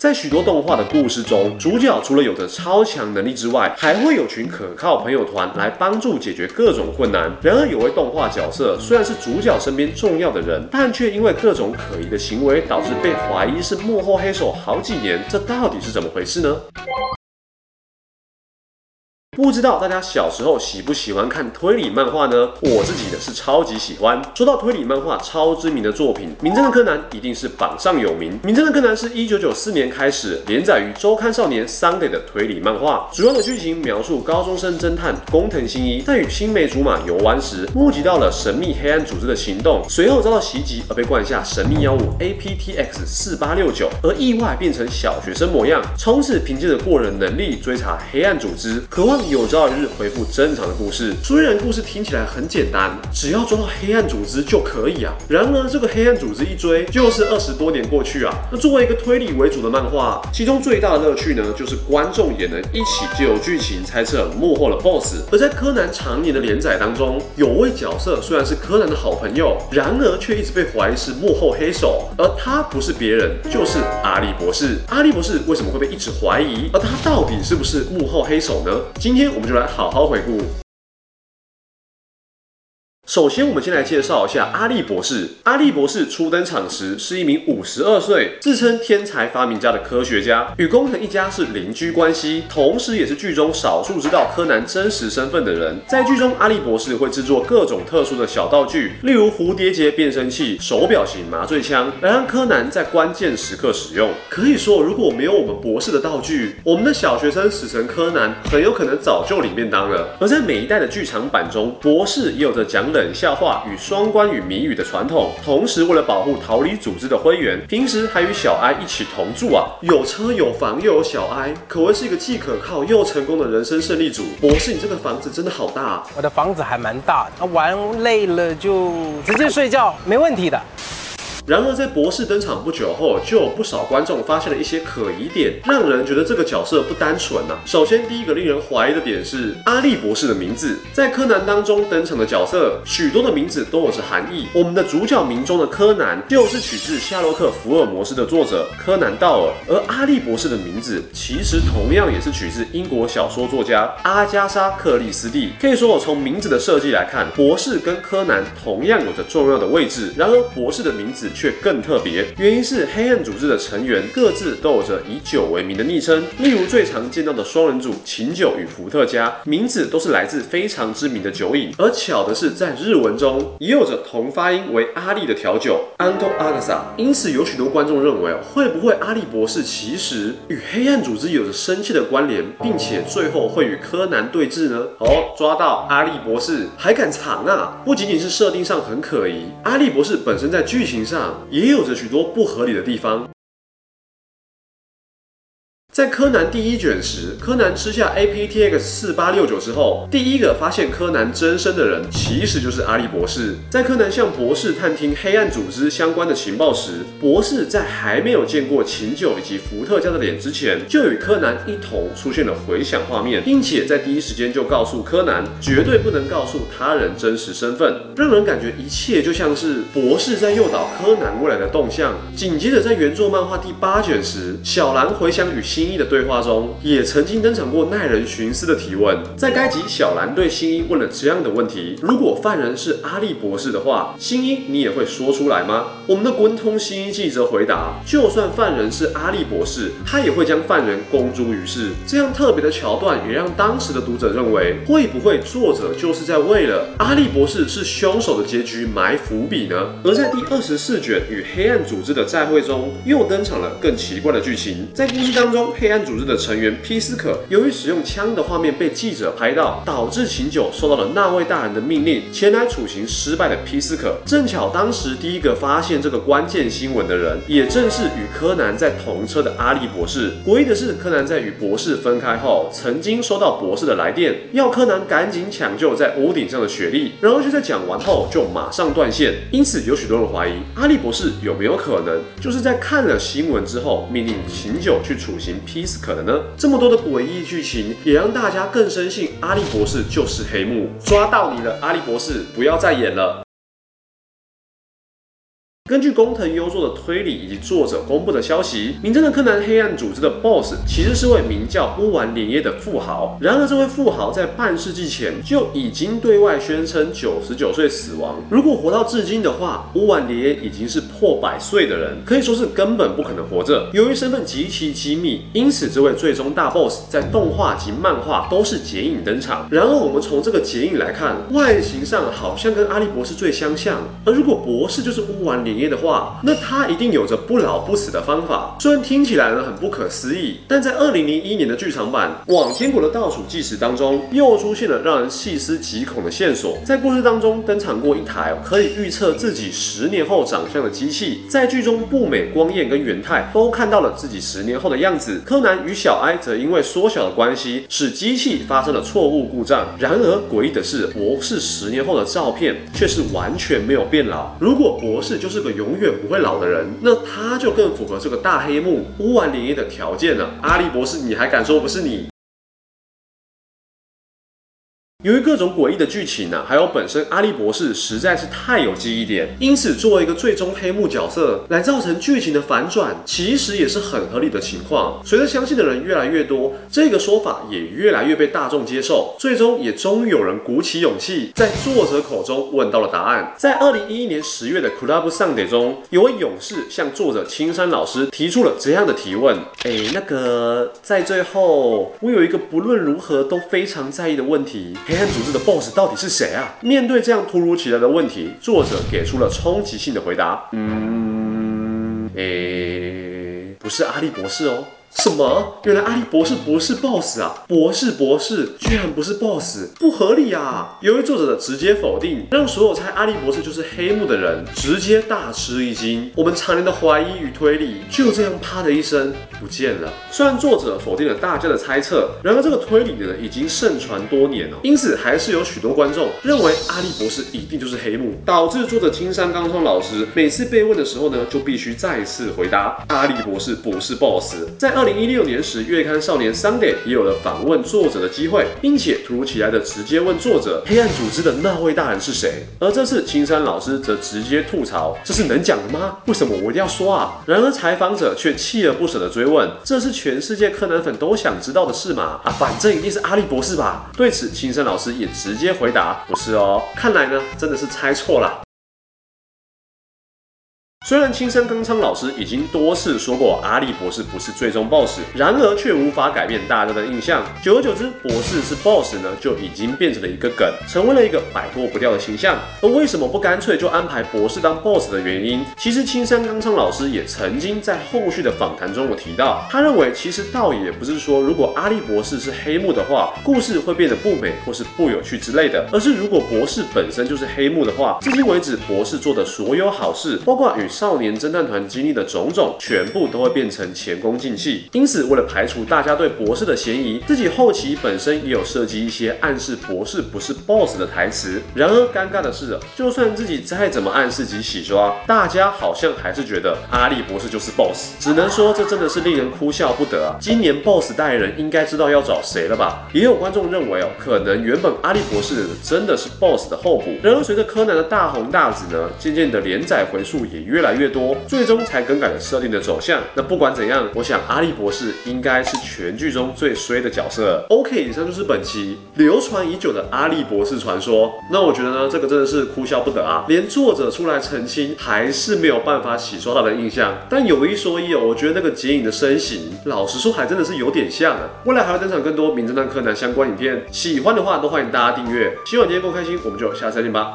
在许多动画的故事中，主角除了有着超强能力之外，还会有群可靠朋友团来帮助解决各种困难。然而，有位动画角色虽然是主角身边重要的人，但却因为各种可疑的行为，导致被怀疑是幕后黑手好几年。这到底是怎么回事呢？不知道大家小时候喜不喜欢看推理漫画呢？我自己的是超级喜欢。说到推理漫画，超知名的作品《名侦探柯南》一定是榜上有名。《名侦探柯南》是1994年开始连载于周刊少年 Sunday 的推理漫画，主要的剧情描述高中生侦探工藤新一在与青梅竹马游玩时，目击到了神秘黑暗组织的行动，随后遭到袭击而被灌下神秘药物 APTX4869，而意外变成小学生模样，从此凭借着过人能力追查黑暗组织，渴望有朝一日恢复正常的故事。虽然故事听起来很简单，只要抓到黑暗组织就可以啊。然而这个黑暗组织一追就是20多年过去啊。那作为一个推理为主的漫画，其中最大的乐趣呢，就是观众也能一起借由剧情猜测幕后的 BOSS。而在柯南常年的连载当中，有位角色虽然是柯南的好朋友，然而却一直被怀疑是幕后黑手，而他不是别人，就是阿笠博士。阿笠博士为什么会被一直怀疑？而他到底是不是幕后黑手呢？今天我们就来好好回顾。首先，我们先来介绍一下阿笠博士。阿笠博士初登场时是一名52岁、自称天才发明家的科学家，与工藤一家是邻居关系，同时也是剧中少数知道柯南真实身份的人。在剧中，阿笠博士会制作各种特殊的小道具，例如蝴蝶结变声器、手表型麻醉枪，来让柯南在关键时刻使用。可以说，如果没有我们博士的道具，我们的小学生死神柯南很有可能早就领便当了。而在每一代的剧场版中，博士也有着讲冷笑话与双关语谜语的传统，同时为了保护逃离组织的灰原，平时还与小哀一起同住啊。有车有房又有小哀，可谓是一个既可靠又成功的人生胜利组。博士，你这个房子真的好大啊！ 我的房子还蛮大的，玩累了就直接睡觉，没问题的。 然而，在博士登场不久后，就有不少观众发现了一些可疑点，让人觉得这个角色不单纯啊。首先，第一个令人怀疑的点是阿笠博士的名字。在柯南当中登场的角色，许多的名字都有着含义。我们的主角名中的柯南，就是取自夏洛克·福尔摩斯的作者柯南·道尔，而阿笠博士的名字其实同样也是取自英国小说作家阿加莎·克里斯蒂。可以说，从名字的设计来看，博士跟柯南同样有着重要的位置。然而，博士的名字却更特别，原因是黑暗组织的成员各自都有着以酒为名的昵称，例如最常见到的双人组琴酒与伏特加，名字都是来自非常知名的酒饮。而巧的是，在日文中也有着同发音为阿笠的调酒 Anto Agasa， 因此有许多观众认为，会不会阿笠博士其实与黑暗组织有着深切的关联，并且最后会与柯南对峙呢？哦，抓到阿笠博士还敢藏啊！不仅仅是设定上很可疑，阿笠博士本身在剧情上也有着许多不合理的地方。在柯南第一卷时，柯南吃下 APTX4869之后，第一个发现柯南真身的人其实就是阿笠博士。在柯南向博士探听黑暗组织相关的情报时，博士在还没有见过琴酒以及伏特加的脸之前，就与柯南一同出现了回想画面，并且在第一时间就告诉柯南，绝对不能告诉他人真实身份，让人感觉一切就像是博士在诱导柯南未来的动向。紧接着在原作漫画第8卷时，小兰回想与新一的对话中，也曾经登场过耐人寻思的提问。在该集，小兰对新一问了这样的问题：如果犯人是阿笠博士的话，新一你也会说出来吗？我们的滚通新一记者回答：就算犯人是阿笠博士，他也会将犯人公诸于世。这样特别的桥段，也让当时的读者认为，会不会作者就是在为了阿笠博士是凶手的结局埋伏笔呢？而在第24卷与黑暗组织的再会中，又登场了更奇怪的剧情。在故事当中，黑暗组织的成员皮斯可由于使用枪的画面被记者拍到，导致琴酒受到了那位大人的命令，前来处刑失败的皮斯可。正巧当时第一个发现这个关键新闻的人，也正是与柯南在同车的阿笠博士。诡异的是，柯南在与博士分开后，曾经收到博士的来电，要柯南赶紧抢救在屋顶上的雪莉，然而却在讲完后就马上断线。因此，有许多人怀疑阿笠博士有没有可能就是在看了新闻之后，命令琴酒去处刑皮斯可的呢？这么多的诡异剧情，也让大家更深信阿笠博士就是黑幕。抓到你了，阿笠博士，不要再演了。 根据工藤优作的推理以及作者公布的消息，名侦探柯南黑暗组织的 BOSS 其实是位名叫乌丸连叶的富豪。然而，这位富豪在半世纪前就已经对外宣称99岁死亡。如果活到至今的话，乌丸连叶已经是破100岁的人，可以说是根本不可能活着。由于身份极其机密，因此这位最终大 BOSS 在动画及漫画都是剪影登场。然而，我们从这个剪影来看，外形上好像跟阿笠博士最相像。而如果博士就是乌丸连叶的话，那他一定有着不老不死的方法。虽然听起来呢很不可思议，但在2001年的剧场版《往天国的倒数计时》当中，又出现了让人细思极恐的线索。在故事当中登场过一台可以预测自己10年后长相的机器，在剧中步美、光彦跟元太都看到了自己10年后的样子。柯南与小哀则因为缩小的关系，使机器发生了错误故障。然而诡异的是，博士10年后的照片却是完全没有变老。如果博士就是个永远不会老的人，那他就更符合这个大黑幕乌丸连叶的条件了。阿笠博士，你还敢说不是你？由于各种诡异的剧情还有本身阿笠博士实在是太有记忆点，因此作为一个最终黑幕角色来造成剧情的反转，其实也是很合理的情况。随着相信的人越来越多，这个说法也越来越被大众接受，最终也终于有人鼓起勇气，在作者口中问到了答案。在2011年10月的 Club Sunday 中，有位勇士向作者青山老师提出了这样的提问：在最后，我有一个不论如何都非常在意的问题。黑暗组织的 BOSS 到底是谁啊？面对这样突如其来的问题，作者给出了冲击性的回答：不是阿笠博士哦。什么？原来阿笠博士不是 BOSS 啊！博士居然不是 BOSS， 不合理啊！由于作者的直接否定，让所有猜阿笠博士就是黑幕的人直接大吃一惊。我们常年的怀疑与推理就这样啪的一声不见了。虽然作者否定了大家的猜测，然而这个推理呢已经盛传多年了，因此还是有许多观众认为阿笠博士一定就是黑幕，导致作者青山刚昌老师每次被问的时候呢，就必须再次回答阿笠博士不是 BOSS。在2016年时，月刊少年 Sunday 也有了访问作者的机会，并且突如其来的直接问作者黑暗组织的那位大人是谁。而这次青山老师则直接吐槽：“这是能讲的吗？为什么我一定要说啊？”然而采访者却锲而不舍的追问：“这是全世界柯南粉都想知道的事吗？反正一定是阿笠博士吧？”对此，青山老师也直接回答：“不是哦。”看来呢，真的是猜错了。虽然青山刚昌老师已经多次说过阿笠博士不是最终 BOSS， 然而却无法改变大家的印象。久而久之，博士是 BOSS 呢，就已经变成了一个梗，成为了一个摆脱不掉的形象。而为什么不干脆就安排博士当 BOSS 的原因，其实青山刚昌老师也曾经在后续的访谈中有提到，他认为其实倒也不是说如果阿笠博士是黑幕的话，故事会变得不美或是不有趣之类的，而是如果博士本身就是黑幕的话，至今为止博士做的所有好事，包括与少年侦探团经历的种种，全部都会变成前功尽弃。因此，为了排除大家对博士的嫌疑，自己后期本身也有设计一些暗示博士不是 BOSS 的台词。然而，尴尬的是，就算自己再怎么暗示及洗刷，大家好像还是觉得阿笠博士就是 BOSS。只能说，这真的是令人哭笑不得啊！今年 BOSS 代言人应该知道要找谁了吧？也有观众认为可能原本阿笠博士真的是 BOSS 的候补。然而，随着柯南的大红大紫呢，渐渐的连载回数也越来越多。最终才更改了设定的走向。那不管怎样，我想阿笠博士应该是全剧中最衰的角色。OK， 以上就是本期流传已久的阿笠博士传说。那我觉得呢，这个真的是哭笑不得啊！连作者出来澄清，还是没有办法洗刷他的印象。但有一说一我觉得那个剪影的身形，老实说还真的是有点像啊。未来还会登场更多名侦探柯南相关影片，喜欢的话都欢迎大家订阅。希望你今天够开心，我们就下次再见吧。